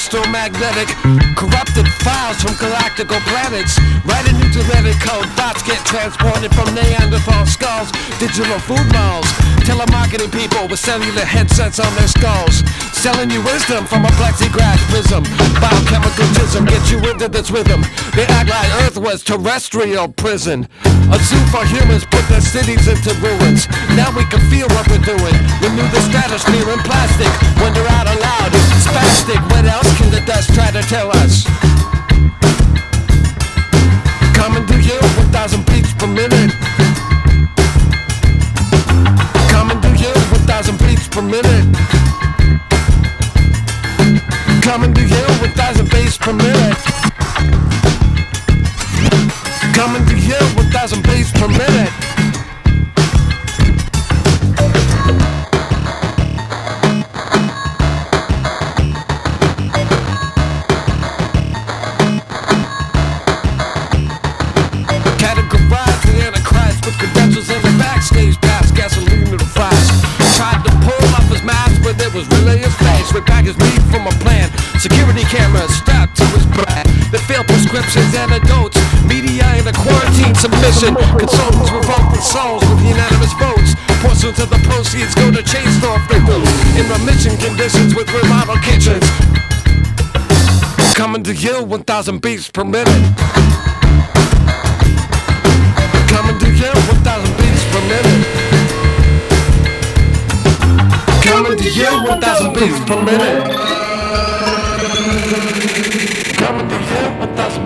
electromagnetic, corrupted files from galactical planets. Write a new genetic code, thoughts get transported from Neanderthal skulls. Digital food malls, telemarketing people with cellular headsets on their skulls, selling you wisdom from a plexiglass prism. Biochemical jism gets you into this rhythm. They act like Earth was terrestrial prison. A zoo for humans put their cities into ruins. Now we can feel what we're doing. Renew the stratosphere in plastic. Wonder out aloud, spastic. What else can the dust try to tell us? Coming to you 1,000 beats per minute. Coming to you 1,000 beats per minute. Coming to you 1,000 beats per minute. Coming to you 1,000 beats per minute. Categorize the Antichrist with credentials in the backstage pass, gasoline to the fries. Tried to pull off his mask, but it was really his face. Repack his meat from a plant. Security cameras strapped to his back. They failed prescriptions, antidotes. Media in a quarantine submission. Consultants revolt their souls with unanimous votes. Portions of the proceeds go to chain store victims in remission conditions with remodel kitchens. Coming to you 1,000 beats per minute. Coming to you 1,000 beats per minute. Coming to you 1,000 beats per minute. Coming to you 1,000